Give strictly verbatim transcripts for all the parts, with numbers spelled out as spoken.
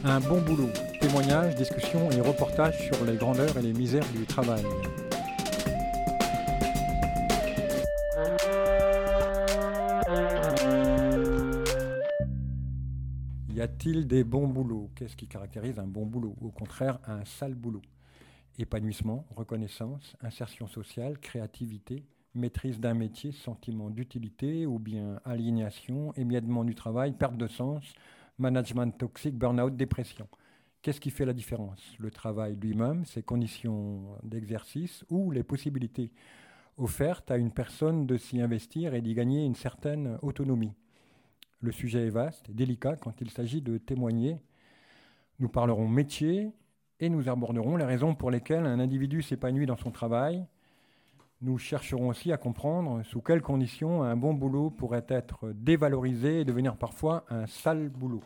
Un bon boulot, témoignages, discussions et reportages sur les grandeurs et les misères du travail. Y a-t-il des bons boulots? Qu'est-ce qui caractérise un bon boulot? Au contraire, un sale boulot. Épanouissement, reconnaissance, insertion sociale, créativité, maîtrise d'un métier, sentiment d'utilité ou bien aliénation, émiettement du travail, perte de sens, management toxique, burn-out, dépression. Qu'est-ce qui fait la différence? Le travail lui-même, ses conditions d'exercice ou les possibilités offertes à une personne de s'y investir et d'y gagner une certaine autonomie. Le sujet est vaste et délicat quand il s'agit de témoigner. Nous parlerons métier et nous aborderons les raisons pour lesquelles un individu s'épanouit dans son travail. Nous chercherons aussi à comprendre sous quelles conditions un bon boulot pourrait être dévalorisé et devenir parfois un sale boulot.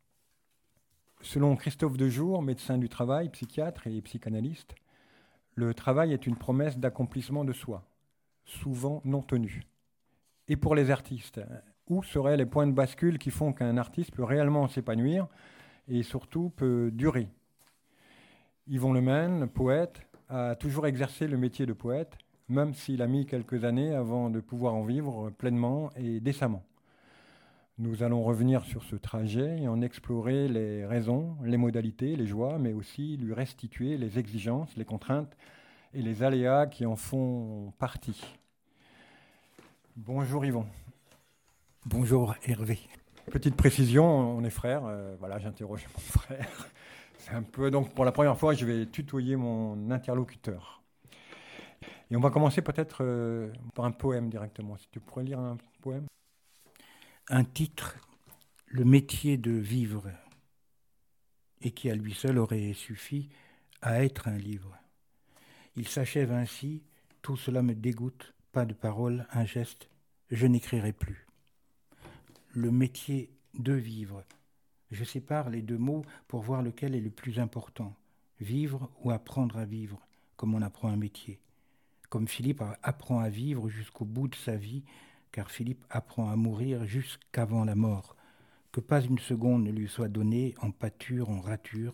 Selon Christophe Dejour, médecin du travail, psychiatre et psychanalyste, le travail est une promesse d'accomplissement de soi, souvent non tenue. Et pour les artistes, où seraient les points de bascule qui font qu'un artiste peut réellement s'épanouir et surtout peut durer? Yvon Lemaine, poète, a toujours exercé le métier de poète, même s'il a mis quelques années avant de pouvoir en vivre pleinement et décemment. Nous allons revenir sur ce trajet et en explorer les raisons, les modalités, les joies, mais aussi lui restituer les exigences, les contraintes et les aléas qui en font partie. Bonjour Yvon. Bonjour Hervé. Petite précision, on est frères, euh, voilà, j'interroge mon frère. C'est un peu, donc pour la première fois, je vais tutoyer mon interlocuteur. Et on va commencer peut-être euh, par un poème directement. Si tu pourrais lire un poème. Un titre, le métier de vivre, et qui à lui seul aurait suffi à être un livre. Il s'achève ainsi, tout cela me dégoûte, pas de parole, un geste, je n'écrirai plus. Le métier de vivre. Je sépare les deux mots pour voir lequel est le plus important. Vivre ou apprendre à vivre, comme on apprend un métier. Comme Philippe apprend à vivre jusqu'au bout de sa vie, car Philippe apprend à mourir jusqu'avant la mort. Que pas une seconde ne lui soit donnée en pâture, en rature,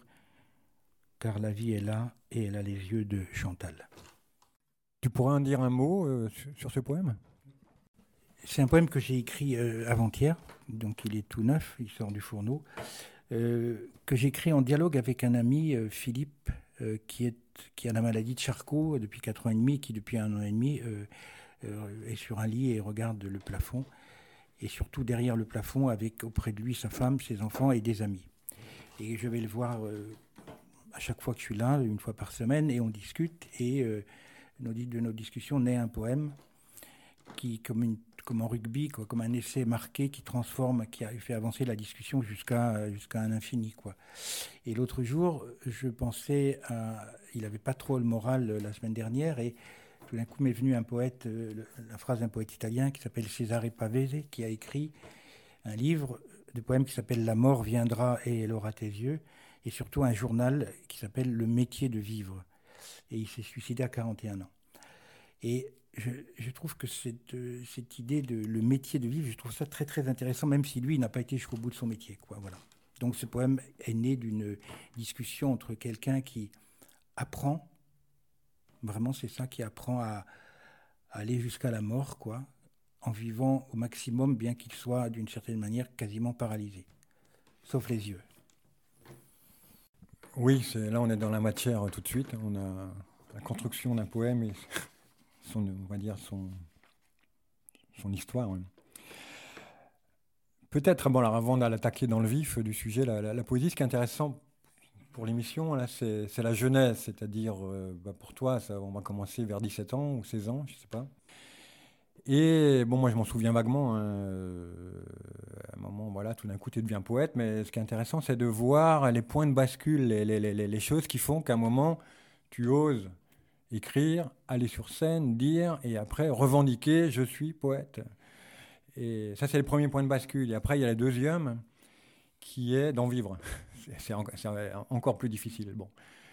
car la vie est là et elle a les yeux de Chantal. Tu pourrais en dire un mot euh, sur, sur ce poème? C'est un poème que j'ai écrit euh, avant-hier, donc il est tout neuf, il sort du fourneau, euh, que j'ai écrit en dialogue avec un ami, euh, Philippe, euh, qui, est, qui a la maladie de Charcot depuis quatre ans et demi, qui depuis un an et demi euh, euh, est sur un lit et regarde le plafond, et surtout derrière le plafond avec auprès de lui sa femme, ses enfants et des amis. Et je vais le voir euh, à chaque fois que je suis là, une fois par semaine, et on discute, et euh, de nos discussions naît un poème qui, comme, une, comme en rugby, quoi, comme un essai marqué qui transforme, qui a fait avancer la discussion jusqu'à, jusqu'à un infini, quoi. Et l'autre jour, je pensais à... Il n'avait pas trop le moral la semaine dernière, et tout d'un coup m'est venu un poète, euh, la phrase d'un poète italien qui s'appelle Cesare Pavese, qui a écrit un livre de poèmes qui s'appelle « La mort viendra et elle aura tes yeux », et surtout un journal qui s'appelle « Le métier de vivre ». Et il s'est suicidé à quarante et un ans. Et je, je trouve que cette, cette idée de le métier de vivre, je trouve ça très très intéressant, même si lui, il n'a pas été jusqu'au bout de son métier, quoi, voilà. Donc ce poème est né d'une discussion entre quelqu'un qui apprend, vraiment c'est ça, qui apprend à, à aller jusqu'à la mort, quoi, en vivant au maximum, bien qu'il soit d'une certaine manière quasiment paralysé, sauf les yeux. Oui, c'est, là on est dans la matière tout de suite. On a la construction d'un poème et son, on va dire son, son histoire. Ouais. Peut-être, bon, alors avant d'attaquer dans le vif du sujet, la, la, la poésie, ce qui est intéressant pour l'émission, là, c'est, c'est la jeunesse, c'est-à-dire, euh, bah pour toi, ça, on va commencer vers dix-sept ans ou seize ans, je ne sais pas. Et bon, moi je m'en souviens vaguement, hein, euh, à un moment, voilà, tout d'un coup tu deviens poète, mais ce qui est intéressant, c'est de voir les points de bascule, les, les, les, les choses qui font qu'à un moment, tu oses écrire, aller sur scène, dire, et après revendiquer, je suis poète. Et ça, c'est le premier point de bascule. Et après, il y a le deuxième, qui est d'en vivre. C'est, c'est, en, c'est encore plus difficile. Bon.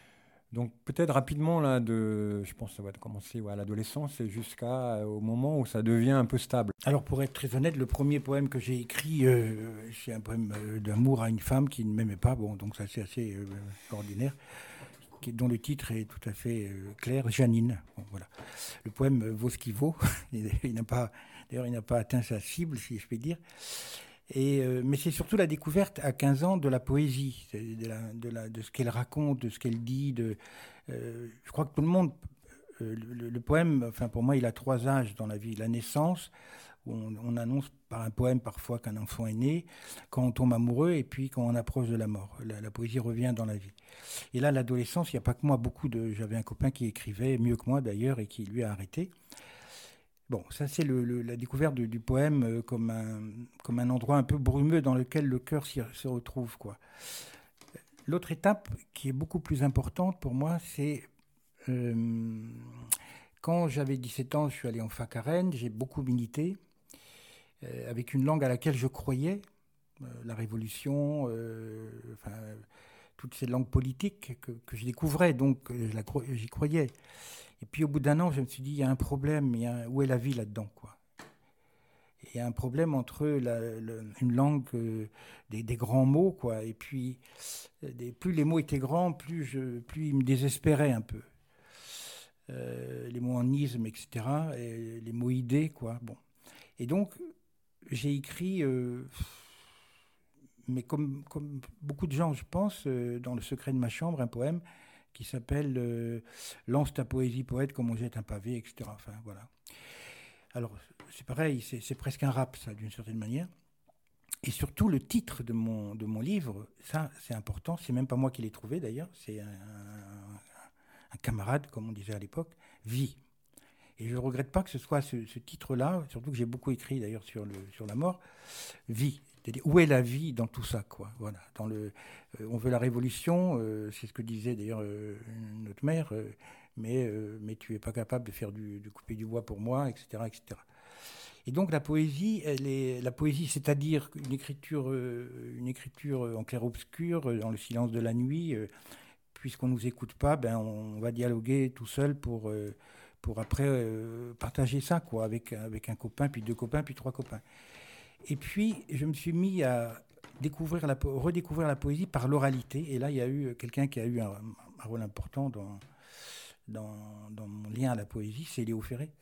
Donc peut-être rapidement, là, de, je pense que ça va commencer ouais, à l'adolescence et jusqu'à euh, au moment où ça devient un peu stable. Alors pour être très honnête, le premier poème que j'ai écrit, euh, c'est un poème euh, d'amour à une femme qui ne m'aimait pas, bon, donc ça c'est assez euh, ordinaire, qui, dont le titre est tout à fait euh, clair, Janine. Bon, voilà. Le poème euh, vaut ce qu'il vaut, il, il n'a pas, d'ailleurs il n'a pas atteint sa cible, si je puis dire. Et, euh, mais c'est surtout la découverte à quinze ans de la poésie, de, la, de, la, de ce qu'elle raconte, de ce qu'elle dit. De, euh, je crois que tout le monde, euh, le, le poème, enfin pour moi, il a trois âges dans la vie. La naissance, où on, on annonce par un poème parfois qu'un enfant est né, quand on tombe amoureux et puis quand on approche de la mort. La, la poésie revient dans la vie. Et là, l'adolescence, il n'y a pas que moi, beaucoup de... J'avais un copain qui écrivait mieux que moi d'ailleurs et qui lui a arrêté. Bon, ça c'est le, le, la découverte du, du poème euh, comme, un, comme un endroit un peu brumeux dans lequel le cœur s'y, se retrouve, quoi. L'autre étape qui est beaucoup plus importante pour moi, c'est euh, quand j'avais dix-sept ans, je suis allé en fac à Rennes, j'ai beaucoup milité euh, avec une langue à laquelle je croyais, euh, la Révolution, euh, enfin, toutes ces langues politiques que, que je découvrais, donc euh, je la, j'y croyais. Et puis au bout d'un an, je me suis dit, il y a un problème, il y a, où est la vie là-dedans, quoi. Il y a un problème entre la, la, une langue, euh, des, des grands mots, quoi, et puis des, plus les mots étaient grands, plus, je, plus ils me désespéraient un peu. Euh, les mots en isme, et cetera, et les mots idées, quoi, bon. Et donc, j'ai écrit, euh, mais comme, comme beaucoup de gens, je pense, euh, dans le secret de ma chambre, un poème qui s'appelle euh, « Lance ta poésie, poète, comme on jette un pavé », et cetera. Enfin, voilà. Alors, c'est pareil, c'est, c'est presque un rap, ça, d'une certaine manière. Et surtout, le titre de mon, de mon livre, ça, c'est important. C'est même pas moi qui l'ai trouvé, d'ailleurs. C'est un, un, un camarade, comme on disait à l'époque, « Vie ». Et je ne regrette pas que ce soit ce, ce titre-là, surtout que j'ai beaucoup écrit, d'ailleurs, sur, le, sur la mort, « Vie ». C'est-à-dire, où est la vie dans tout ça, quoi. Voilà. Dans le, euh, on veut la révolution, euh, c'est ce que disait d'ailleurs euh, notre mère, euh, mais, euh, mais tu n'es pas capable de faire du, de couper du bois pour moi, et cetera, et cetera. Et donc la poésie, elle est, la poésie, c'est-à-dire une écriture, euh, une écriture en clair-obscur, dans le silence de la nuit, euh, puisqu'on ne nous écoute pas, ben on va dialoguer tout seul pour, euh, pour après euh, partager ça, quoi, avec, avec un copain, puis deux copains, puis trois copains. Et puis, je me suis mis à découvrir la, redécouvrir la poésie par l'oralité. Et là, il y a eu quelqu'un qui a eu un, un rôle important dans, dans, dans mon lien à la poésie, c'est Léo Ferré.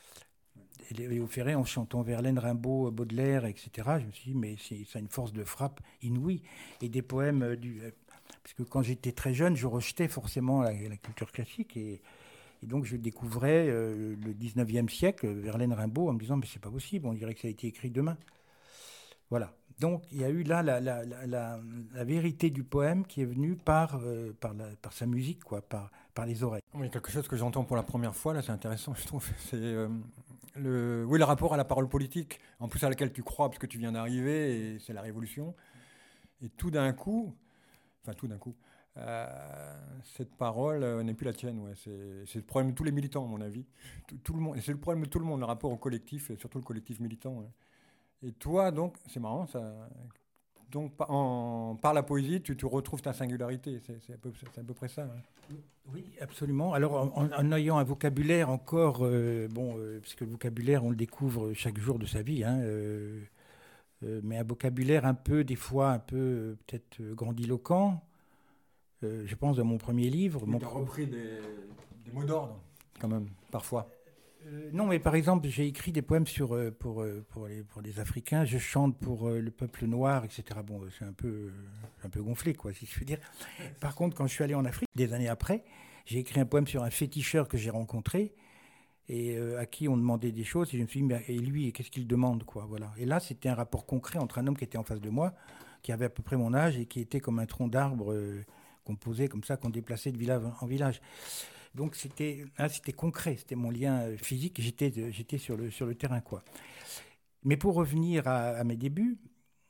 Et Léo Ferré, en chantant Verlaine, Rimbaud, Baudelaire, et cetera, je me suis dit, mais c'est, ça a une force de frappe inouïe. Et des poèmes du... Parce que quand j'étais très jeune, je rejetais forcément la, la culture classique. Et, et donc, je découvrais euh, le dix-neuvième siècle, Verlaine, Rimbaud, en me disant, mais c'est pas possible, on dirait que ça a été écrit demain. Voilà. Donc, il y a eu là la, la, la, la, la vérité du poème qui est venue par, euh, par, la, par sa musique, quoi, par, par les oreilles. Oui, quelque chose que j'entends pour la première fois, là, c'est intéressant, je trouve. C'est euh, le, oui, le rapport à la parole politique, en plus à laquelle tu crois, parce que tu viens d'arriver, et c'est la Révolution. Et tout d'un coup, enfin, tout d'un coup, euh, cette parole euh, n'est plus la tienne. Ouais. C'est, c'est le problème de tous les militants, à mon avis. Tout, tout le monde, et c'est le problème de tout le monde, le rapport au collectif, et surtout le collectif militant. Ouais. Et toi, donc, c'est marrant, ça. Donc, en, par la poésie, tu, tu retrouves ta singularité. C'est, c'est, à, peu, c'est à peu près ça. Hein. Oui, absolument. Alors, en, en ayant un vocabulaire encore, euh, bon, euh, parce que le vocabulaire, on le découvre chaque jour de sa vie, hein, euh, euh, mais un vocabulaire un peu, des fois, un peu, euh, peut-être euh, grandiloquent. Euh, je pense à mon premier livre. Tu mon... as repris des, des mots d'ordre, quand même, parfois. Euh, non, mais par exemple, j'ai écrit des poèmes sur, euh, pour, euh, pour, les, pour les Africains. Je chante pour euh, le peuple noir, et cetera. Bon, c'est un peu, euh, un peu gonflé, quoi, si je veux dire. Par contre, quand je suis allé en Afrique, des années après, j'ai écrit un poème sur un féticheur que j'ai rencontré et euh, à qui on demandait des choses. Et je me suis dit, mais, et lui, qu'est-ce qu'il demande, quoi, voilà. Et là, c'était un rapport concret entre un homme qui était en face de moi, qui avait à peu près mon âge et qui était comme un tronc d'arbre euh, qu'on posait comme ça, qu'on déplaçait de village en village. Donc c'était, là, c'était concret, c'était mon lien physique, j'étais, j'étais sur, le, sur le terrain, quoi. Mais pour revenir à, à mes débuts,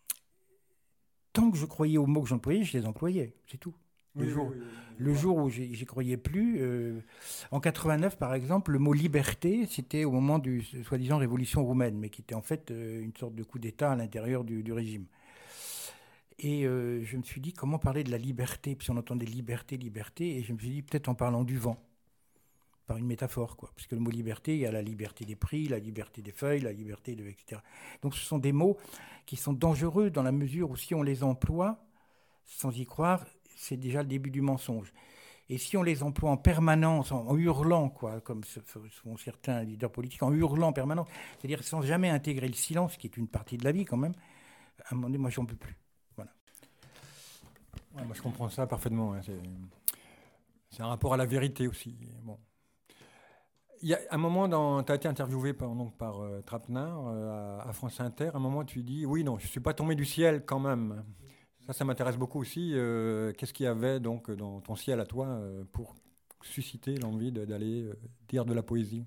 tant que je croyais aux mots que j'employais, je les employais, c'est tout. Le, oui, jour, oui, oui, oui, le jour où j'y, j'y croyais plus, euh, en quatre-vingt-neuf par exemple, le mot liberté, c'était au moment du soi-disant révolution roumaine, mais qui était en fait euh, une sorte de coup d'État à l'intérieur du, du régime. Et euh, je me suis dit, comment parler de la liberté? Puis on entendait liberté, liberté, et je me suis dit, peut-être en parlant du vent, par une métaphore, quoi. Parce que le mot liberté, il y a la liberté des prix, la liberté des feuilles, la liberté de... et cetera. Donc ce sont des mots qui sont dangereux dans la mesure où si on les emploie, sans y croire, c'est déjà le début du mensonge. Et si on les emploie en permanence, en, en hurlant, quoi, comme ce font certains leaders politiques, en hurlant en permanence, c'est-à-dire sans jamais intégrer le silence, qui est une partie de la vie quand même, à un moment donné, moi, j'en peux plus. Voilà. Ouais, moi, je comprends ça parfaitement. Hein. C'est, c'est un rapport à la vérité aussi. Bon. Il y a un moment, tu as été interviewé par, donc, par euh, Trapenard euh, à, à France Inter. À un moment, tu dis, oui, non, je ne suis pas tombé du ciel quand même. Ça, ça m'intéresse beaucoup aussi. Euh, qu'est-ce qu'il y avait donc dans ton ciel à toi euh, pour susciter l'envie de, d'aller euh, dire de la poésie?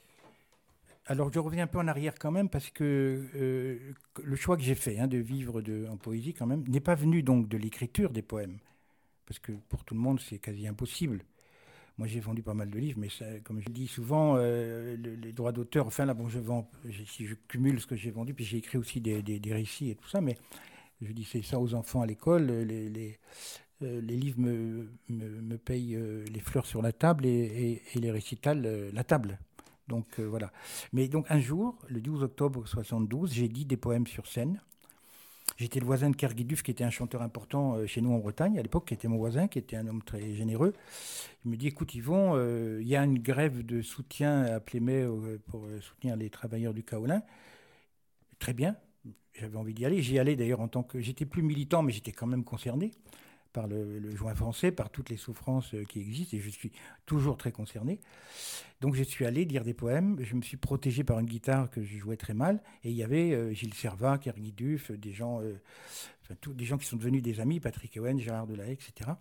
Alors, je reviens un peu en arrière quand même, parce que euh, le choix que j'ai fait hein, de vivre de, en poésie, quand même, n'est pas venu donc de l'écriture des poèmes. Parce que pour tout le monde, c'est quasi impossible. Moi, j'ai vendu pas mal de livres, mais ça, comme je dis souvent, euh, le, les droits d'auteur, enfin là, bon, je vends, si je cumule ce que j'ai vendu, puis j'ai écrit aussi des, des, des récits et tout ça, mais je dis c'est ça aux enfants à l'école, les, les, euh, les livres me, me, me payent euh, les fleurs sur la table et, et, et les récitals, euh, la table. Donc euh, voilà. Mais donc un jour, le douze octobre soixante-douze, j'ai dit des poèmes sur scène. J'étais le voisin de Kerguiduf, qui était un chanteur important euh, chez nous en Bretagne, à l'époque, qui était mon voisin, qui était un homme très généreux. Il me dit, écoute Yvon, il euh, y a une grève de soutien à Plémé euh, pour euh, soutenir les travailleurs du kaolin. Très bien, j'avais envie d'y aller. J'y allais d'ailleurs en tant que... J'étais plus militant, mais j'étais quand même concerné par le, le joint français, par toutes les souffrances euh, qui existent, et je suis toujours très concerné. Donc je suis allé lire des poèmes, je me suis protégé par une guitare que je jouais très mal, et il y avait euh, Gilles Servat, Kerguiduf, des gens, euh, enfin, tout, des gens qui sont devenus des amis, Patrick Owen, Gérard Delahaye, et cetera.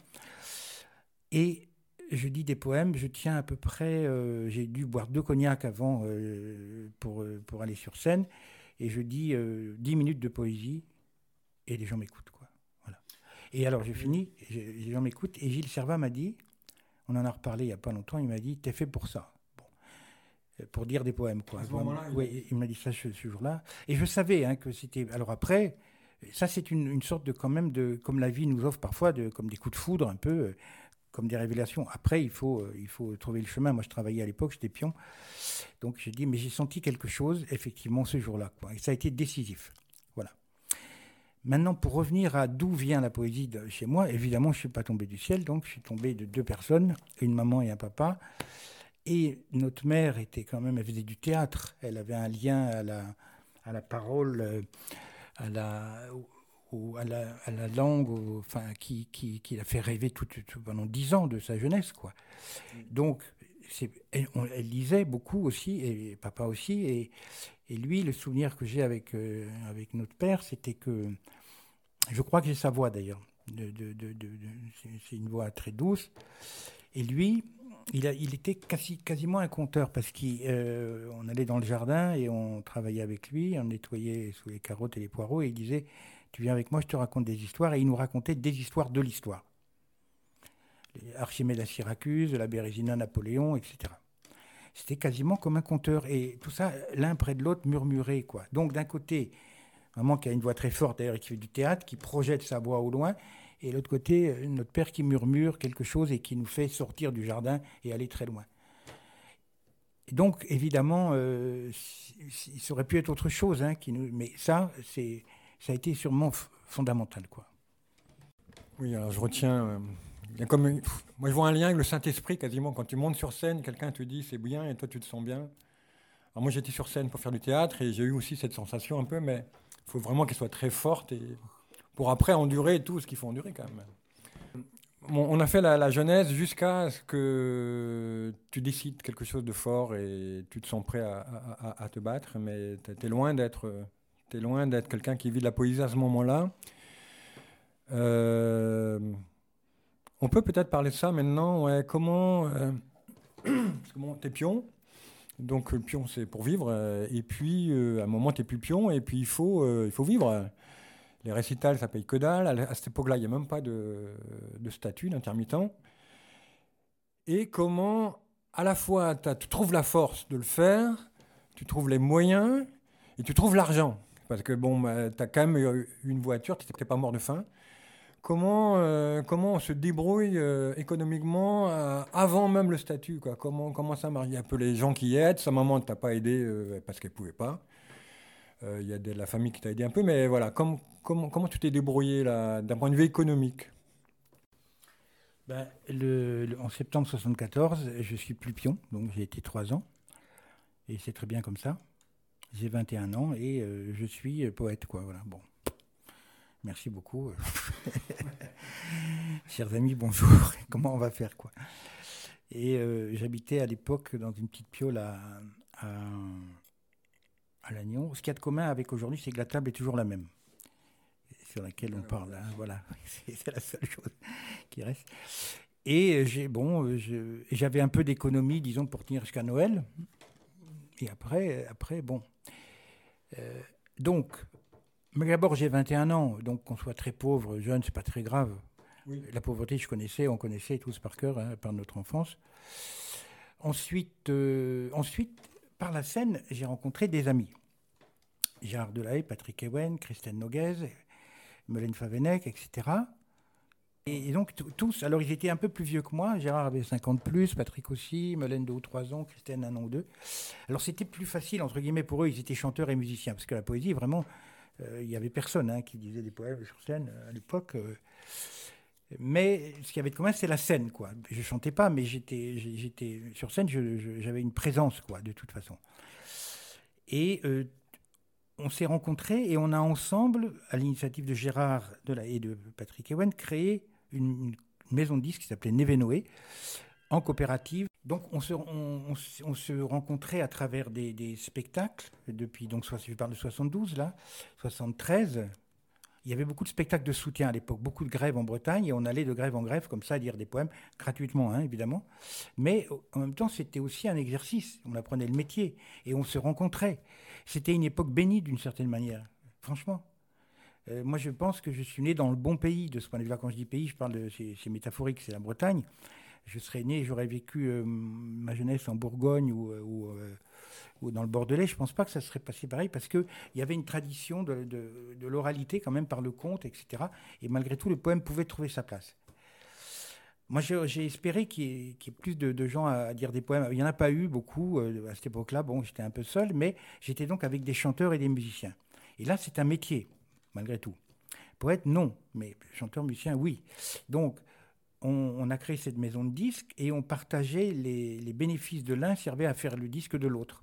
Et je dis des poèmes, je tiens à peu près, euh, j'ai dû boire deux cognacs avant euh, pour, euh, pour aller sur scène, et je dis euh, dix minutes de poésie, et les gens m'écoutent, quoi. Voilà. Et alors j'ai fini, les gens m'écoutent, et Gilles Servat m'a dit, on en a reparlé il n'y a pas longtemps, il m'a dit, t'es fait pour ça. Pour dire des poèmes, quoi. À ce moment-là, oui, il... il m'a dit ça ce, ce jour-là. Et je savais hein, que c'était... Alors après, ça c'est une, une sorte de, quand même, de, comme la vie nous offre parfois, de, comme des coups de foudre, un peu, euh, comme des révélations. Après, il faut, euh, il faut trouver le chemin. Moi, je travaillais à l'époque, j'étais pion. Donc j'ai dit, mais j'ai senti quelque chose, effectivement, ce jour-là, quoi. Et ça a été décisif. Voilà. Maintenant, pour revenir à d'où vient la poésie de chez moi, évidemment, je ne suis pas tombé du ciel, donc je suis tombé de deux personnes, une maman et un papa. Et notre mère était quand même, elle faisait du théâtre, elle avait un lien à la, à la parole, à la, au, à la, à la langue, au, enfin, qui, qui, qui l'a fait rêver tout, tout, pendant dix ans de sa jeunesse, quoi. Donc, c'est, elle, on, elle lisait beaucoup aussi, et papa aussi, et, et lui, le souvenir que j'ai avec, euh, avec notre père, c'était que, je crois que j'ai sa voix d'ailleurs, de, de, de, de, de, c'est, c'est une voix très douce, et lui... Il, a, il était quasi, quasiment un conteur parce qu'on euh, allait dans le jardin et on travaillait avec lui, on nettoyait sous les carottes et les poireaux et il disait « Tu viens avec moi, je te raconte des histoires » et il nous racontait des histoires de l'histoire. Archimède à Syracuse, la Bérésina, Napoléon, et cetera. C'était quasiment comme un conteur et tout ça, l'un près de l'autre, murmuré, quoi. Donc d'un côté, maman qui a une voix très forte d'ailleurs et qui fait du théâtre, qui projette sa voix au loin, et de l'autre côté, notre père qui murmure quelque chose et qui nous fait sortir du jardin et aller très loin. Et donc, évidemment, euh, ça aurait pu être autre chose, hein, qui nous, mais ça, c'est, ça a été sûrement f- fondamental, quoi. Oui, alors je retiens... Euh, il y a comme, moi, je vois un lien avec le Saint-Esprit, quasiment. Quand tu montes sur scène, quelqu'un te dit « c'est bien » et toi, tu te sens bien. Alors moi, j'étais sur scène pour faire du théâtre et j'ai eu aussi cette sensation un peu, mais il faut vraiment qu'elle soit très forte et... pour après endurer tout ce qu'il faut endurer quand même. Bon, on a fait la, la jeunesse jusqu'à ce que tu décides quelque chose de fort et tu te sens prêt à, à, à te battre, mais tu es loin d'être, t'es loin d'être quelqu'un qui vit de la poésie à ce moment-là. Euh, on peut peut-être parler de ça maintenant. Ouais, comment... Euh, parce que bon, t'es pion, donc le pion c'est pour vivre, et puis euh, à un moment t'es plus pion, et puis il faut, euh, il faut vivre. Les récitals, ça paye que dalle. À cette époque-là, il n'y a même pas de, de statut d'intermittent. Et comment, à la fois, tu trouves la force de le faire, tu trouves les moyens et tu trouves l'argent. Parce que bon, bah, tu as quand même eu une voiture, tu n'étais pas mort de faim. Comment, euh, comment on se débrouille euh, économiquement euh, avant même le statut, quoi. Comment, comment ça marche? Il y a un peu les gens qui aident. Sa maman ne t'a pas aidé euh, parce qu'elle ne pouvait pas. Euh, Il y a de la famille qui t'a aidé un peu. Mais voilà, comme, comment, comment tu t'es débrouillé là, d'un point de vue économique? Ben, le, le- en septembre soixante-quatorze, je suis plus pion, donc j'ai été trois ans, et c'est très bien comme ça. J'ai vingt et un ans et euh, je suis euh, poète, quoi. Voilà. Bon, merci beaucoup. Chers amis, bonjour. Comment on va faire, quoi? Et euh, j'habitais à l'époque dans une petite piole à, à, à Lannion. Ce qu'il y a de commun avec aujourd'hui, c'est que la table est toujours la même, sur laquelle on parle, hein. Voilà, c'est c'est la seule chose qui reste. Et euh, j'ai bon, euh, je- j'avais un peu d'économie, disons, pour tenir jusqu'à Noël. Et après, après, bon. Euh, donc, mais d'abord, j'ai vingt et un ans, donc qu'on soit très pauvre, jeune, c'est pas très grave. Oui. La pauvreté, je connaissais, on connaissait tous par cœur, hein, par notre enfance. Ensuite, euh, ensuite, par la scène, j'ai rencontré des amis. Gérard Delahaye, Patrick Ewen, Christine Noguez, Melaine Favenec, et cetera. Et, et donc, t- tous, alors ils étaient un peu plus vieux que moi. Gérard avait cinquante plus, Patrick aussi, Melaine deux ou trois ans, Christine un an ou deux. Alors, c'était plus facile, entre guillemets, pour eux, ils étaient chanteurs et musiciens. Parce que la poésie, vraiment, euh, il n'y avait personne hein, qui disait des poèmes sur scène euh, à l'époque. euh. Mais ce qu'il y avait de commun, c'est la scène, quoi. Je chantais pas, mais j'étais, j'ai- j'étais sur scène, je- je- j'avais une présence, quoi, de toute façon. Et euh, on s'est rencontrés et on a ensemble, à l'initiative de Gérard de la, et de Patrick Ewen, créé une, une maison de disques qui s'appelait Nevenoé, en coopérative. Donc on se, on, on se- on se rencontrait à travers des, des spectacles, depuis, donc je parle de soixante-douze, là, soixante-treize. Il y avait beaucoup de spectacles de soutien à l'époque, beaucoup de grèves en Bretagne, et on allait de grève en grève, comme ça, à dire des poèmes, gratuitement, hein, évidemment. Mais en même temps, c'était aussi un exercice. On apprenait le métier, et on se rencontrait. C'était une époque bénie, d'une certaine manière, franchement. Euh, moi, je pense que je suis né dans le bon pays, de ce point de vue-là. Quand je dis pays, je parle de, c'est, c'est métaphorique, c'est la Bretagne. Je serais né, j'aurais vécu euh, ma jeunesse en Bourgogne ou, euh, ou, euh, ou dans le Bordelais. Je ne pense pas que ça serait passé pareil parce qu'il y avait une tradition de, de, de l'oralité quand même par le conte, et cetera. Et malgré tout, le poème pouvait trouver sa place. Moi, j'ai, j'ai espéré qu'il y ait, qu'il y ait plus de, de gens à, à dire des poèmes. Il n'y en a pas eu beaucoup euh, à cette époque-là. Bon, j'étais un peu seul, mais j'étais donc avec des chanteurs et des musiciens. Et là, c'est un métier, malgré tout. Poète, non, mais chanteur, musicien, oui. Donc, on, on a créé cette maison de disques et on partageait les, les bénéfices de l'un servaient à faire le disque de l'autre.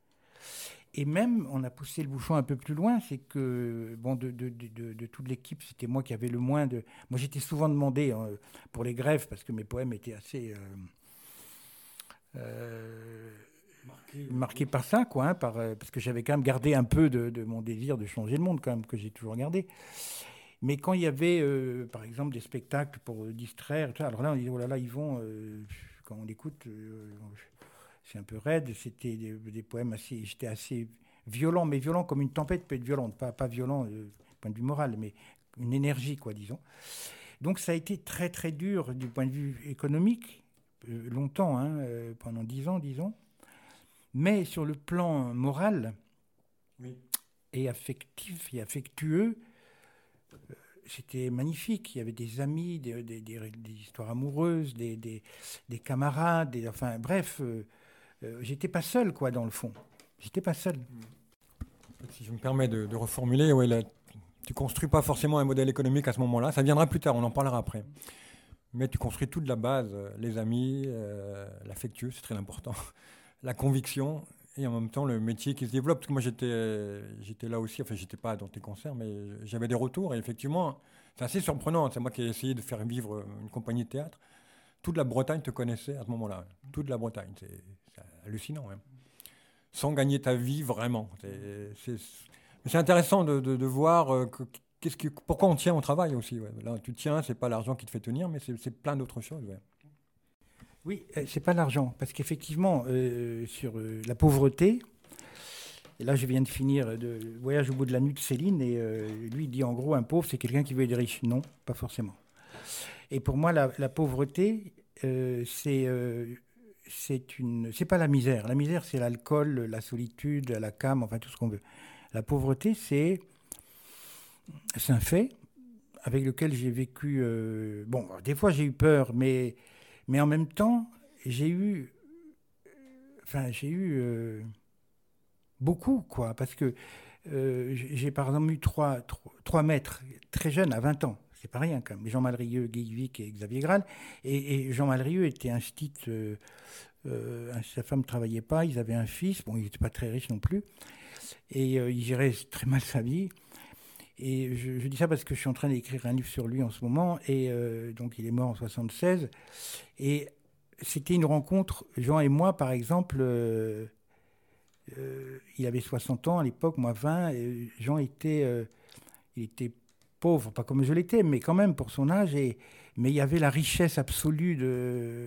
Et même, on a poussé le bouchon un peu plus loin, c'est que, bon, de, de, de, de, de toute l'équipe, c'était moi qui avais le moins de... Moi, j'étais souvent demandé hein, pour les grèves, parce que mes poèmes étaient assez... Euh, euh, Marqué, marqués par ça, quoi, hein, par, euh, parce que j'avais quand même gardé un peu de, de mon désir de changer le monde, quand même, que j'ai toujours gardé. Mais quand il y avait, euh, par exemple, des spectacles pour euh, distraire, tout ça, alors là, on disait, oh là là, ils vont, euh, quand on écoute, euh, c'est un peu raide, c'était des, des poèmes assez, j'étais assez violent, mais violent comme une tempête peut être violente, pas, pas violent euh, du point de vue moral, mais une énergie, quoi, disons. Donc ça a été très, très dur du point de vue économique, euh, longtemps, hein, euh, pendant dix ans, disons. Mais sur le plan moral oui. et affectif et affectueux, c'était magnifique. Il y avait des amis, des, des, des, des histoires amoureuses, des, des, des camarades, des, enfin bref, euh, euh, j'étais pas seul, quoi, dans le fond. J'étais pas seul. Si je me permets de, de reformuler, ouais, là, tu construis pas forcément un modèle économique à ce moment-là. Ça viendra plus tard, on en parlera après. Mais tu construis toute la base, euh, les amis, euh, l'affectueux, c'est très important, la conviction et en même temps le métier qui se développe. Parce que moi j'étais, euh, j'étais là aussi, enfin j'étais pas dans tes concerts, mais j'avais des retours et effectivement c'est assez surprenant. C'est moi qui ai essayé de faire vivre une compagnie de théâtre. Toute la Bretagne te connaissait à ce moment-là. Toute la Bretagne, c'est, c'est hallucinant. Hein. Sans gagner ta vie vraiment. C'est, c'est, mais c'est intéressant de, de, de voir euh, que, qu'est-ce qui, pourquoi on tient au travail aussi. Ouais. Là, tu tiens, c'est pas l'argent qui te fait tenir, mais c'est, c'est plein d'autres choses. Ouais. Oui, euh, c'est pas l'argent, parce qu'effectivement, euh, sur euh, la pauvreté, et là je viens de finir de Voyage au bout de la nuit de Céline, et euh, lui il dit en gros un pauvre c'est quelqu'un qui veut être riche. Non, pas forcément. Et pour moi la, la pauvreté, euh, c'est, euh, c'est une, c'est pas la misère. La misère, c'est l'alcool, la solitude, la came, enfin tout ce qu'on veut. La pauvreté, c'est, c'est un fait avec lequel j'ai vécu. Euh, bon, des fois j'ai eu peur, mais, mais en même temps, j'ai eu, enfin j'ai eu euh, beaucoup, quoi, parce que euh, j'ai j'ai par exemple eu trois, trois, trois maîtres très jeunes, à vingt ans. C'est pas rien quand même. Jean Malrieux, Guy Vic et Xavier Graal. Et, et Jean Malrieux était un stit. Euh, euh, sa femme ne travaillait pas, ils avaient un fils. Bon, il n'était pas très riche non plus. Et euh, il gérait très mal sa vie. Et je, je dis ça parce que je suis en train d'écrire un livre sur lui en ce moment. Et euh, donc, il est mort en soixante-seize. Et c'était une rencontre. Jean et moi, par exemple, euh, euh, il avait soixante ans à l'époque, moi vingt. Et Jean était, euh, il était pauvre, pas comme je l'étais, mais quand même pour son âge. Et, mais il y avait la richesse absolue de,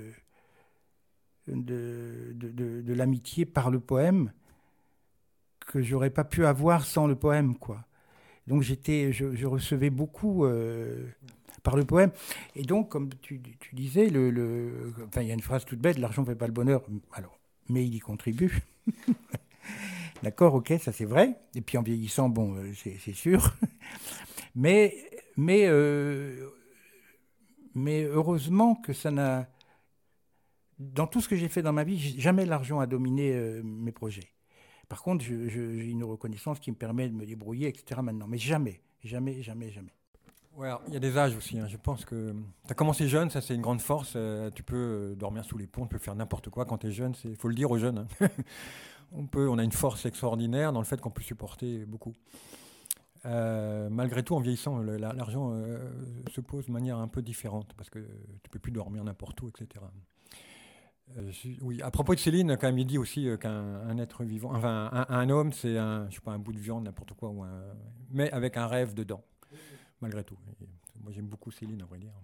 de, de, de, de l'amitié par le poème que j'aurais pas pu avoir sans le poème, quoi. Donc j'étais, je, je recevais beaucoup euh, par le poème. Et donc, comme tu, tu disais, le, le, enfin, il y a une phrase toute bête, l'argent ne fait pas le bonheur. Alors, mais il y contribue. D'accord, ok, ça c'est vrai. Et puis en vieillissant, bon, c'est, c'est sûr. Mais, mais, euh, mais heureusement que ça n'a... Dans tout ce que j'ai fait dans ma vie, jamais l'argent a dominé euh, mes projets. Par contre, je, je, j'ai une reconnaissance qui me permet de me débrouiller, et cetera maintenant. Mais jamais, jamais, jamais, jamais. Ouais, il y a des âges aussi. Hein. Je pense que tu as commencé jeune, ça c'est une grande force. Euh, tu peux euh, dormir sous les ponts, tu peux faire n'importe quoi quand tu es jeune. Il faut le dire aux jeunes. Hein. on, peut, on a une force extraordinaire dans le fait qu'on peut supporter beaucoup. Euh, malgré tout, en vieillissant, le, la, l'argent euh, se pose de manière un peu différente parce que tu ne peux plus dormir n'importe où, et cetera. Euh, je, oui, à propos de Céline, quand même, il dit aussi euh, qu'un un être vivant, enfin, un, un homme, c'est un, je sais pas, un bout de viande, n'importe quoi, ou un, mais avec un rêve dedans, malgré tout. Et moi, j'aime beaucoup Céline, à vrai dire.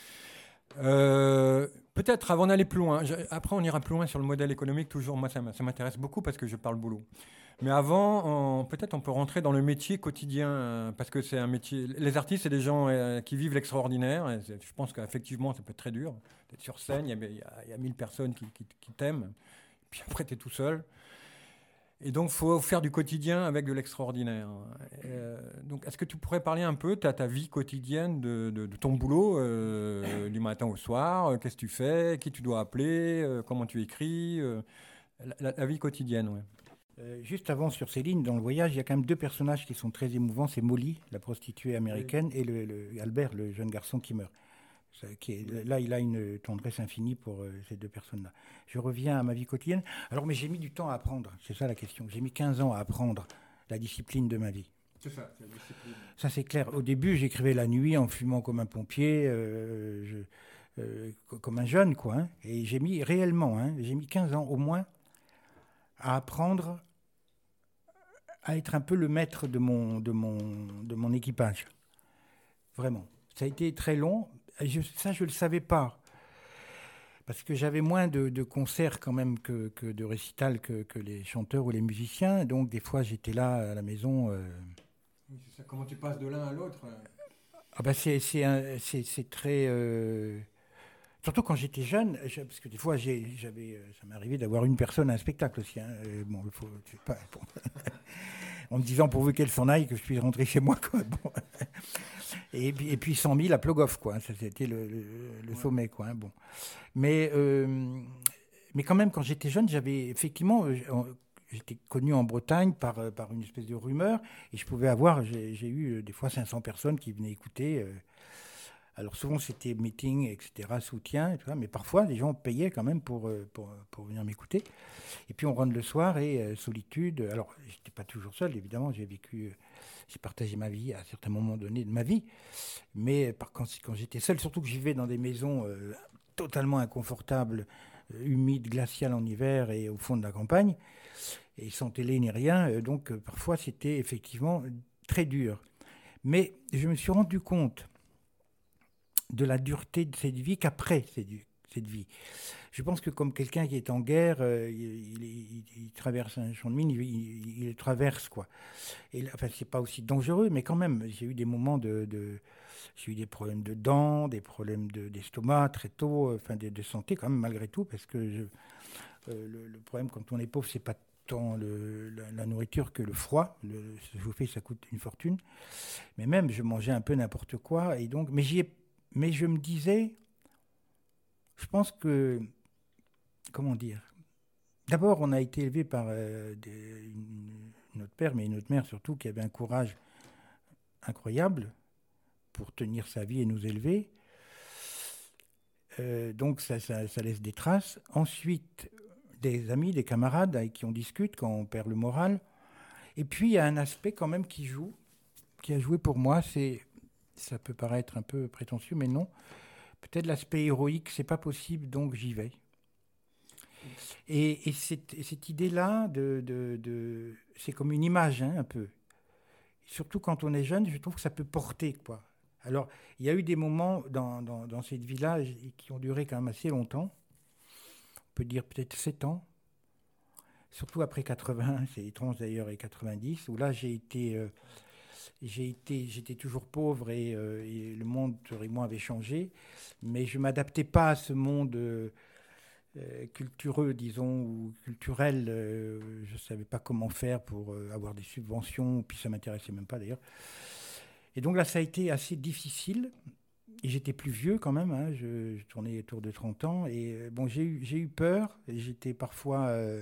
Euh, peut-être avant d'aller plus loin, je, après on ira plus loin sur le modèle économique, toujours, moi ça, ça m'intéresse beaucoup parce que je parle boulot. Mais avant, on, peut-être on peut rentrer dans le métier quotidien, euh, parce que c'est un métier. Les artistes, c'est des gens euh, qui vivent l'extraordinaire. Et je pense qu'effectivement, ça peut être très dur. D'être sur scène, il y a, y a, y a mille personnes qui, qui, qui t'aiment. Puis après, tu es tout seul. Et donc, il faut faire du quotidien avec de l'extraordinaire. Euh, donc, est-ce que tu pourrais parler un peu de ta, ta vie quotidienne, de, de, de ton boulot, euh, du matin au soir, euh, qu'est-ce que tu fais, qui tu dois appeler, euh, comment tu écris, euh, la, la vie quotidienne, ouais. Euh, juste avant, sur Céline, dans le voyage, il y a quand même deux personnages qui sont très émouvants. C'est Molly, la prostituée américaine, oui. et le, le, Albert, le jeune garçon qui meurt. Ça, qui est, là, il a une tendresse infinie pour euh, ces deux personnes-là. Je reviens à ma vie quotidienne. Alors, mais j'ai mis du temps à apprendre. C'est ça la question. J'ai mis quinze ans à apprendre la discipline de ma vie. C'est ça, c'est la discipline. Ça, c'est clair. Au début, j'écrivais la nuit en fumant comme un pompier, euh, je, euh, comme un jeune, quoi. Hein. Et j'ai mis réellement, hein, j'ai mis quinze ans au moins à apprendre à être un peu le maître de mon, de mon, de mon équipage. Vraiment. Ça a été très long. Je, ça, je ne le savais pas. Parce que j'avais moins de, de concerts quand même que, que de récitals que, que les chanteurs ou les musiciens. Donc, des fois, j'étais là à la maison. Euh... Oui, c'est ça. Comment tu passes de l'un à l'autre euh... ah ben c'est, c'est, un, c'est, c'est très... Euh... Surtout quand j'étais jeune, je, parce que des fois, j'ai, j'avais, ça m'est arrivé d'avoir une personne à un spectacle aussi. Hein. Euh, bon, il faut... C'est pas, bon. En me disant pourvu qu'elle s'en aille, que je puisse rentrer chez moi, quoi. Bon. Et, puis, et puis cent mille à Plogoff, quoi. Ça, c'était le, le, le ouais. sommet, quoi. Bon. Mais, euh, mais quand même, quand j'étais jeune, j'avais effectivement... J'étais connu en Bretagne par, par une espèce de rumeur, et je pouvais avoir... J'ai, j'ai eu des fois cinq cents personnes qui venaient écouter... Euh, Alors souvent c'était meeting, et cetera, soutien, et tout ça, mais parfois les gens payaient quand même pour, pour, pour venir m'écouter. Et puis on rentre le soir et euh, solitude. Alors je n'étais pas toujours seul, évidemment, j'ai vécu, j'ai partagé ma vie à certains moments donnés de ma vie. Mais par, quand, quand j'étais seul, surtout que je vivais dans des maisons euh, totalement inconfortables, euh, humides, glaciales en hiver et au fond de la campagne, et sans télé ni rien, euh, donc euh, parfois c'était effectivement très dur. Mais je me suis rendu compte de la dureté de cette vie qu'après cette vie. Je pense que comme quelqu'un qui est en guerre, euh, il, il, il traverse un champ de mine, il, il, il le traverse, quoi. Et là, enfin, c'est pas aussi dangereux, mais quand même, j'ai eu des moments de, de j'ai eu des problèmes de dents, des problèmes de, d'estomac très tôt, enfin de, de santé quand même malgré tout, parce que je, euh, le, le problème quand on est pauvre, c'est pas tant le, la, la nourriture que le froid. Le, se chauffer, ça coûte une fortune. Mais même, je mangeais un peu n'importe quoi, et donc, mais j'y ai, mais je me disais, je pense que comment dire? D'abord, on a été élevé par euh, des, une- notre père, mais notre mère surtout, qui avait un courage incroyable pour tenir sa vie et nous élever. Euh, donc, ça, ça- ça laisse des traces. Ensuite, des amis, des camarades avec qui on discute quand on perd le moral. Et puis, il y a un aspect quand même qui joue, qui a joué pour moi. C'est, ça peut paraître un peu prétentieux, mais non. Peut-être l'aspect héroïque, c'est pas possible, donc j'y vais. Et, et cette, et cette idée-là, de, de- de- c'est comme une image, hein, un peu. Surtout quand on est jeune, je trouve que ça peut porter, quoi. Alors, il y a eu des moments dans, dans, dans cette vie-là qui ont duré quand même assez longtemps. On peut dire peut-être sept ans. Surtout après quatre-vingts, c'est étrange d'ailleurs, et quatre-vingt-dix, où là j'ai été, euh, j'ai été, j'étais toujours pauvre et, euh, et le monde autour de moi avait changé, mais je m'adaptais pas à ce monde euh, euh, cultureux, disons, ou culturel. Euh, je savais pas comment faire pour euh, avoir des subventions, puis ça m'intéressait même pas d'ailleurs. Et donc là, ça a été assez difficile. Et j'étais plus vieux quand même, hein, je, je tournais autour de trente ans. Et euh, bon, j'ai eu, j'ai eu peur, et j'étais parfois. euh,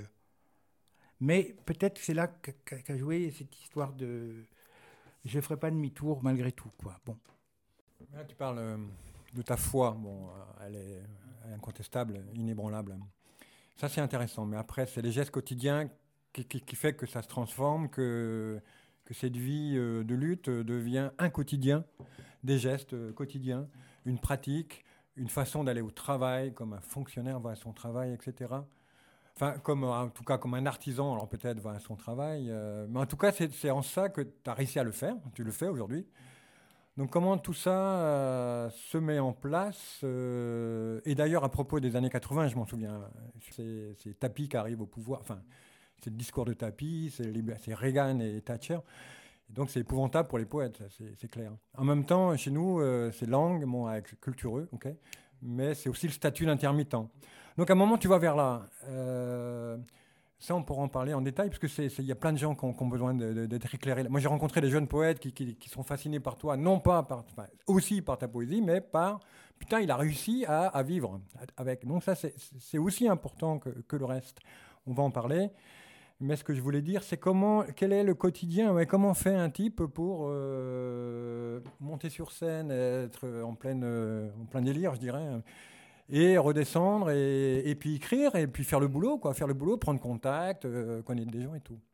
mais peut-être c'est là qu'a qu'a- qu'a joué cette histoire de. Je ne ferai pas demi-tour malgré tout, quoi. Bon. Là, tu parles euh, de ta foi. Bon, euh, elle est incontestable, inébranlable. Ça, c'est intéressant. Mais après, c'est les gestes quotidiens qui, qui, qui fait que ça se transforme, que, que cette vie euh, de lutte euh, devient un quotidien, des gestes euh, quotidiens, une pratique, une façon d'aller au travail, comme un fonctionnaire va à son travail, et cetera. Enfin, comme, euh, en tout cas, comme un artisan, alors peut-être va à son travail. euh, mais en tout cas, c'est c'est en ça que tu as réussi à le faire. Tu le fais aujourd'hui. Donc comment tout ça euh, se met en place euh, et d'ailleurs à propos des années quatre-vingts, je m'en souviens, c'est c'est Tapie qui arrive au pouvoir, enfin c'est le discours de Tapie, c'est les- c'est Reagan et Thatcher, et donc c'est épouvantable pour les poètes, ça, c'est c'est clair. En même temps, chez nous, euh, c'est langue, bon, avec cultureux, ok, mais c'est aussi le statut d'intermittent. Donc à un moment, tu vas vers là. Euh, ça, on pourra en parler en détail, parce qu'il y a plein de gens qui ont, qui ont besoin de- de- d'être éclairés. Moi, j'ai rencontré des jeunes poètes qui, qui- qui sont fascinés par toi, non pas par, enfin, aussi par ta poésie, mais par, putain, il a réussi à, à vivre avec. Donc ça, c'est c'est aussi important que, que le reste. On va en parler. Mais ce que je voulais dire, c'est comment, quel est le quotidien, ouais, comment fait un type pour euh, monter sur scène, être en, pleine, euh, en plein délire, je dirais, et redescendre et, et puis écrire et puis faire le boulot, quoi, faire le boulot, prendre contact, euh, connaître des gens et tout.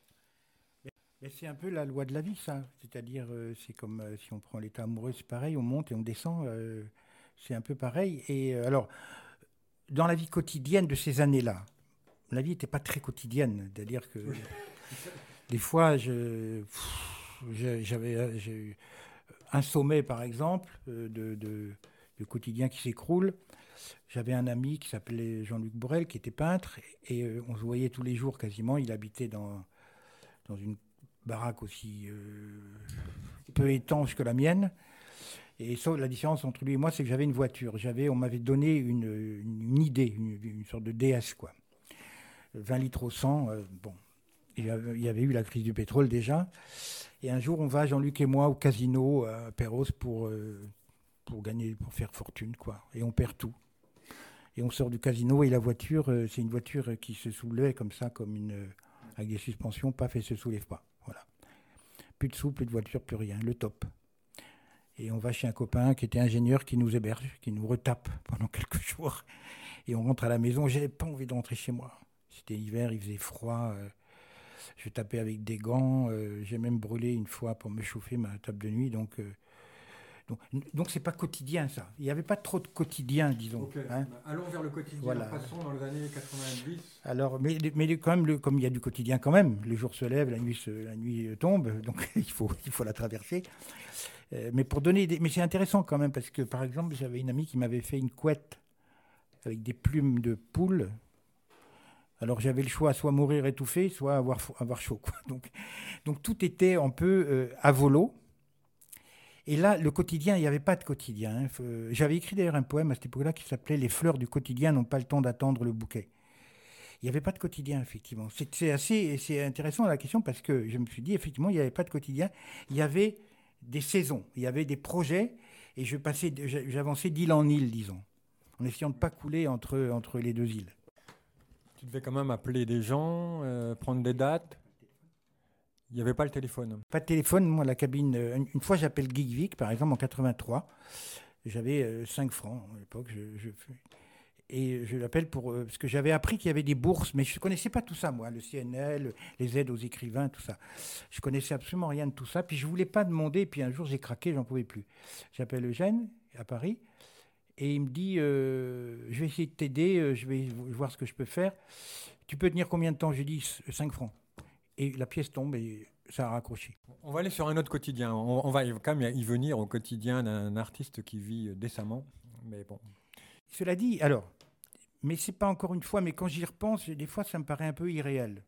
Mais c'est un peu la loi de la vie, ça. C'est-à-dire, euh, c'est comme euh, si on prend l'état amoureux, c'est pareil, on monte et on descend. Euh, c'est un peu pareil. Et euh, alors, dans la vie quotidienne de ces années-là, la vie n'était pas très quotidienne. C'est-à-dire que des fois, je, pff, je- j'avais euh, j'ai eu un sommet, par exemple, euh, de, de, de quotidien qui s'écroule. J'avais un ami qui s'appelait Jean-Luc Borel, qui était peintre, et euh, on se voyait tous les jours quasiment. Il habitait dans, dans une baraque aussi euh, peu étanche que la mienne. Et sauf la différence entre lui et moi, c'est que j'avais une voiture. J'avais, on m'avait donné une, une, une idée, une, une sorte de D S, quoi. vingt litres au cent, euh, bon. Il y, avait, il y avait eu la crise du pétrole déjà. Et un jour, on va, Jean-Luc et moi, au casino à Perros pour, euh, pour gagner, pour faire fortune, quoi. Et on perd tout. Et on sort du casino et la voiture, euh, c'est une voiture qui se soulevait comme ça, comme une, euh, avec des suspensions, paf, et se soulève pas. Voilà. Plus de sous, plus de voiture, plus rien. Le top. Et on va chez un copain qui était ingénieur, qui nous héberge, qui nous retape pendant quelques jours. Et on rentre à la maison. J'avais pas envie de rentrer chez moi. C'était hiver, il faisait froid. euh, je tapais avec des gants. euh, J'ai même brûlé une fois pour me chauffer ma table de nuit. Donc, euh, donc, donc c'est pas quotidien ça. Il n'y avait pas trop de quotidien, disons. Ok, Hein. bah, allons vers le quotidien, Voilà. passons dans les années quatre-vingt-dix. Alors, mais, mais quand même, le- comme il y a du quotidien quand même, le jour se lève, la nuit, se- la nuit euh, tombe, donc il faut, il faut la traverser. Euh, mais pour donner des, mais c'est intéressant quand même parce que par exemple, j'avais une amie qui m'avait fait une couette avec des plumes de poule. Alors j'avais le choix, soit mourir étouffé, soit avoir, avoir chaud, quoi. Donc, donc tout était un peu euh, à volo. Et là, le quotidien, il n'y avait pas de quotidien. Hein. J'avais écrit d'ailleurs un poème à cette époque-là qui s'appelait « Les fleurs du quotidien n'ont pas le temps d'attendre le bouquet ». Il n'y avait pas de quotidien, effectivement. C'est, c'est assez c'est intéressant la question parce que je me suis dit, effectivement, il n'y avait pas de quotidien. Il y avait des saisons, il y avait des projets et je passais, j'avançais d'île en île, disons, en essayant de ne pas couler entre, entre les deux îles. Tu devais quand même appeler des gens, euh, prendre des dates. Il n'y avait pas le téléphone. Pas de téléphone, moi, la cabine. Euh, une, une fois, j'appelle Geekvik, par exemple, en quatre-vingt-trois. J'avais euh, cinq francs à l'époque. Je, je, et je l'appelle pour. Euh, parce que j'avais appris qu'il y avait des bourses, mais je ne connaissais pas tout ça, moi, le C N L, les aides aux écrivains, tout ça. Je ne connaissais absolument rien de tout ça. Puis je ne voulais pas demander. Puis un jour, j'ai craqué, j'en pouvais plus. J'appelle Eugène, à Paris. Et il me dit, euh, je vais essayer de t'aider, euh, je vais voir ce que je peux faire. Tu peux tenir combien de temps? J'ai dit cinq francs. Et la pièce tombe et ça a raccroché. On va aller sur un autre quotidien. On, on va quand même y venir au quotidien d'un artiste qui vit décemment. Mais bon. Cela dit, alors, mais c'est pas encore une fois, mais quand j'y repense, des fois ça me paraît un peu irréel.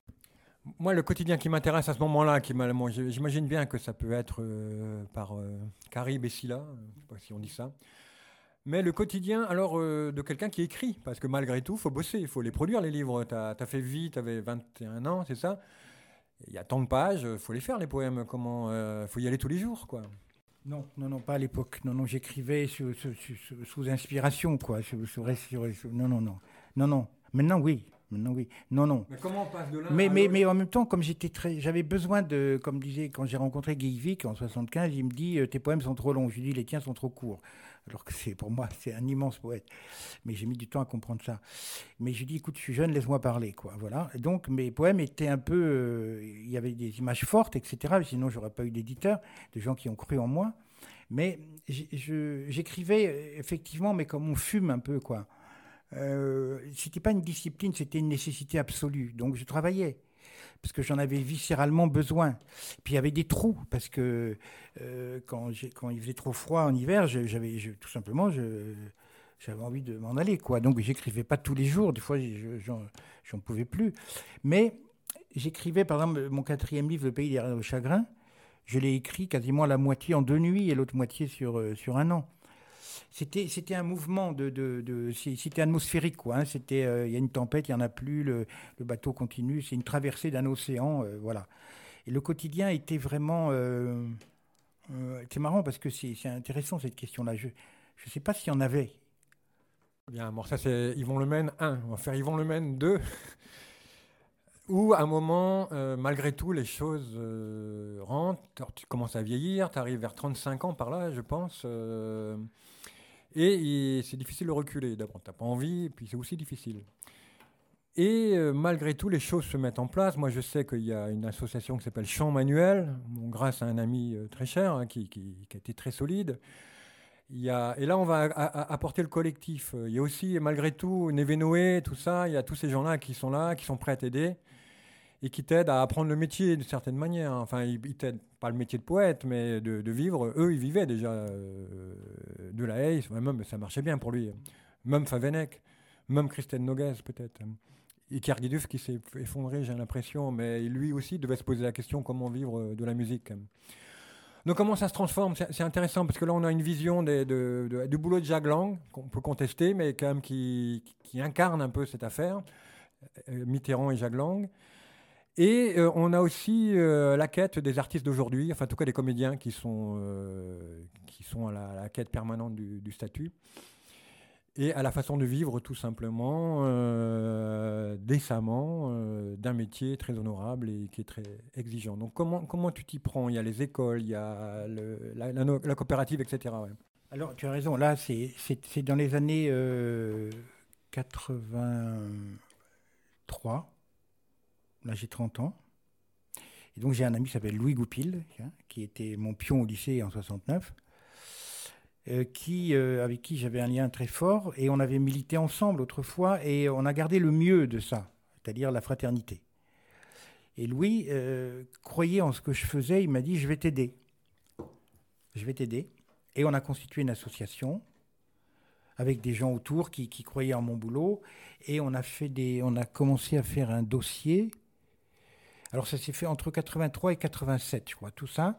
Moi, le quotidien qui m'intéresse à ce moment-là, qui m'a, moi, j'imagine bien que ça peut être euh, par euh, Caribe et Scylla, je ne sais pas si on dit ça. Mais le quotidien, alors, euh, de quelqu'un qui écrit, parce que malgré tout, il faut bosser, il faut les produire, les livres. Tu as fait vie, tu avais vingt et un ans, c'est ça? Il y a tant de pages, il faut les faire, les poèmes. Comment, euh, faut y aller tous les jours, quoi. Non, non, non, pas à l'époque. Non, non, j'écrivais sous, sous, sous, sous inspiration, quoi. Sous, sous, sous, sous, non, non, non. Non, non. Maintenant, oui. Maintenant, oui. Non, non. Mais comment on passe de là mais, à mais, mais en même temps, comme j'étais très, j'avais besoin de, comme disait, quand j'ai rencontré Geekvik en soixante-quinze, il me dit tes poèmes sont trop longs. Je lui dis les tiens sont trop courts. Alors que c'est pour moi, c'est un immense poète. Mais j'ai mis du temps à comprendre ça. Mais je lui dis écoute, je suis jeune, laisse-moi parler, quoi. Voilà. Et donc mes poèmes étaient un peu, euh, il y avait des images fortes, et cetera. Sinon, j'aurais pas eu d'éditeurs, de gens qui ont cru en moi. Mais je, j'écrivais effectivement, mais comme on fume un peu, quoi. Euh, c'était pas une discipline, c'était une nécessité absolue. Donc je travaillais parce que j'en avais viscéralement besoin. Puis il y avait des trous parce que euh, quand, j'ai, quand il faisait trop froid en hiver, je, j'avais je, tout simplement je, j'avais envie de m'en aller, quoi. Donc j'écrivais pas tous les jours. Des fois, je, j'en, j'en pouvais plus. Mais j'écrivais, par exemple, mon quatrième livre, Le Pays des rêves au chagrin. Je l'ai écrit quasiment la moitié en deux nuits et l'autre moitié sur euh, sur un an. C'était, c'était un mouvement de, de, de c'était atmosphérique, quoi. Hein. C'était, il euh, y a une tempête, il y en a plus, le, le bateau continue. C'est une traversée d'un océan, euh, voilà. Et le quotidien était vraiment, euh, euh, c'est marrant parce que c'est, c'est intéressant cette question-là. Je, je sais pas s'il y en avait. Bien, bon, ça c'est Yvon Lemaine un. On va faire Yvon Lemaine deux. Où, à un moment, euh, malgré tout, les choses euh, rentrent. Alors, tu commences à vieillir, tu arrives vers trente-cinq ans par là, je pense. Euh, et, et c'est difficile de reculer. D'abord, tu n'as pas envie, et puis c'est aussi difficile. Et euh, malgré tout, les choses se mettent en place. Moi, je sais qu'il y a une association qui s'appelle Chant Manuel, bon, grâce à un ami euh, très cher, hein, qui, qui, qui a été très solide. Il y a, et là, on va a, a, apporter le collectif. Il y a aussi, malgré tout, Névénoé, tout ça. Il y a tous ces gens-là qui sont là, qui sont prêts à t'aider et qui t'aident à apprendre le métier d'une certaine manière. Enfin, ils, ils t'aident pas le métier de poète, mais de, de vivre. Eux, ils vivaient déjà euh, de la haie. Même, ça marchait bien pour lui. Même Favenec, même Christine Noguez, peut-être. Et Kerguiduf qui s'est effondré, j'ai l'impression. Mais lui aussi devait se poser la question comment vivre de la musique. Donc comment ça se transforme, c'est, c'est intéressant parce que là on a une vision des, de, de, du boulot de Jacques Lang qu'on peut contester, mais quand même qui, qui incarne un peu cette affaire, euh, Mitterrand et Jacques Lang. Et euh, on a aussi euh, la quête des artistes d'aujourd'hui, enfin en tout cas des comédiens qui sont, euh, qui sont à la, à la quête permanente du, du statut et à la façon de vivre tout simplement euh, décemment euh, d'un métier très honorable et qui est très exigeant. Donc comment, comment tu t'y prends? Il y a les écoles, il y a le, la, la, la coopérative, et cetera. Ouais. Alors tu as raison, là c'est, c'est, c'est dans les années euh, quatre-vingt-trois, là j'ai trente ans. Et donc j'ai un ami qui s'appelle Louis Goupil, hein, qui était mon pion au lycée en soixante-neuf. Euh, qui, euh, avec qui j'avais un lien très fort, et on avait milité ensemble autrefois, et on a gardé le mieux de ça, c'est-à-dire la fraternité. Et Louis euh, croyait en ce que je faisais, il m'a dit « je vais t'aider ». Je vais t'aider. Et on a constitué une association avec des gens autour qui, qui croyaient en mon boulot. Et on a, fait des, on a commencé à faire un dossier. Alors ça s'est fait entre quatre-vingt-trois et quatre-vingt-sept, je crois, tout ça.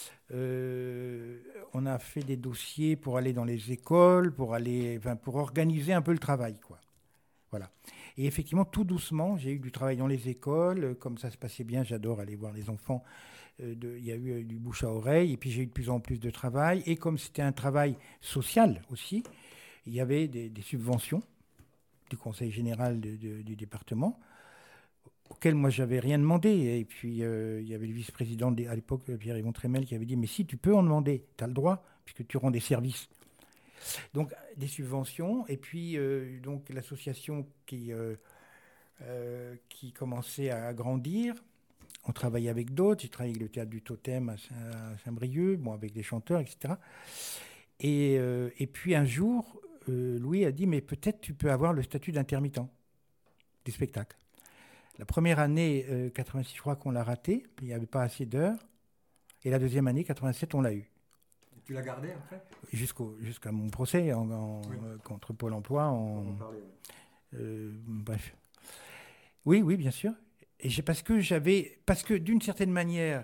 Euh, on a fait des dossiers pour aller dans les écoles, pour, aller, enfin, pour organiser un peu le travail, quoi. Voilà. Et effectivement, tout doucement, j'ai eu du travail dans les écoles. Comme ça se passait bien, j'adore aller voir les enfants. Euh, de, il y a eu euh, du bouche à oreille. Et puis j'ai eu de plus en plus de travail. Et comme c'était un travail social aussi, il y avait des, des subventions du conseil général de, de, du département, auquel moi, je n'avais rien demandé. Et puis, euh, il y avait le vice-président de, à l'époque, Pierre-Yvon Trémel, qui avait dit « Mais si, tu peux en demander, tu as le droit, puisque tu rends des services. » Donc, des subventions. Et puis, euh, donc, l'association qui, euh, euh, qui commençait à grandir. On travaillait avec d'autres. J'ai travaillé avec le Théâtre du Totem à, Saint- à Saint-Brieuc, bon, avec des chanteurs, et cetera. Et, euh, et puis, un jour, euh, Louis a dit « Mais peut-être tu peux avoir le statut d'intermittent du spectacle. » La première année, euh, quatre-vingt-six, je crois qu'on l'a raté. Il n'y avait pas assez d'heures. Et la deuxième année, quatre-vingt-sept, on l'a eu. Tu l'as gardé après ? Jusqu'au, jusqu'à mon procès en, en, Oui. euh, contre Pôle emploi. En, On en parlait, oui. euh, bref. Oui, oui, bien sûr. Et j'ai, parce que j'avais, parce que d'une certaine manière,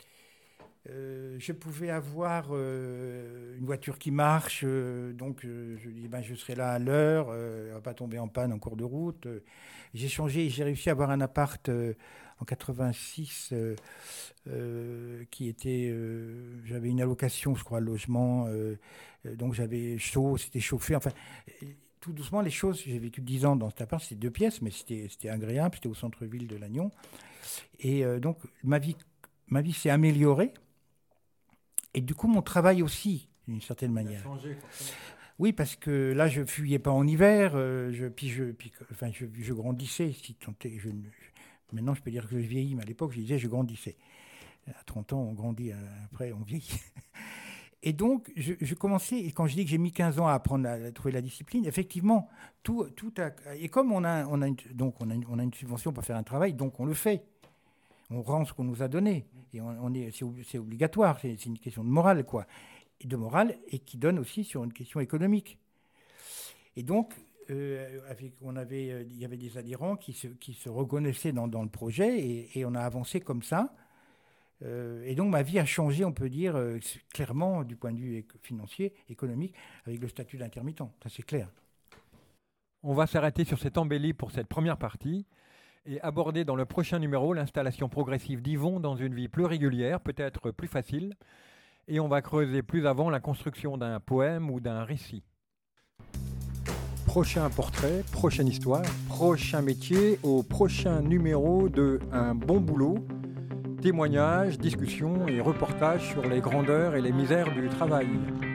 euh, je pouvais avoir euh, une voiture qui marche, euh, donc euh, je dis ben je serai là à l'heure, euh, elle va pas tomber en panne en cours de route. Euh, j'ai changé, j'ai réussi à avoir un appart euh, en quatre-vingt-six euh, euh, qui était, euh, j'avais une allocation, je crois, logement, euh, euh, donc j'avais chaud, c'était chauffé, enfin. Tout doucement, les choses, j'ai vécu dix ans dans cet appart, c'était deux pièces, mais c'était, c'était agréable, c'était au centre-ville de Lannion. Et euh, donc, ma vie, ma vie s'est améliorée. Et du coup, mon travail aussi, d'une certaine manière. Il a changé, forcément. Oui, parce que là, je ne fuyais pas en hiver, euh, je, puis, je, puis enfin, je, je grandissais. Si tant est, je, je, maintenant, je peux dire que je vieillis, mais à l'époque, je disais je grandissais. À trente ans, on grandit, après, on vieillit. Et donc, je, je commençais, et quand je dis que j'ai mis quinze ans à apprendre à, à trouver la discipline, effectivement, tout, tout a, et comme on a, on a, une, donc on a, une, on a une subvention pour faire un travail, donc on le fait. On rend ce qu'on nous a donné. Et on, on est, c'est, c'est obligatoire, c'est, c'est une question de morale, quoi. Et de morale, et qui donne aussi sur une question économique. Et donc, euh, avec, on avait, euh, il y avait des adhérents qui se, qui se reconnaissaient dans, dans le projet, et, et on a avancé comme ça. Euh, et donc ma vie a changé, on peut dire, euh, clairement du point de vue éco- financier, économique, avec le statut d'intermittent. Ça, c'est clair. On va s'arrêter sur cette embellie pour cette première partie et aborder dans le prochain numéro l'installation progressive d'Yvon dans une vie plus régulière, peut-être plus facile. Et on va creuser plus avant la construction d'un poème ou d'un récit. Prochain portrait, prochaine histoire, prochain métier au prochain numéro de Un bon boulot. Témoignages, discussions et reportages sur les grandeurs et les misères du travail.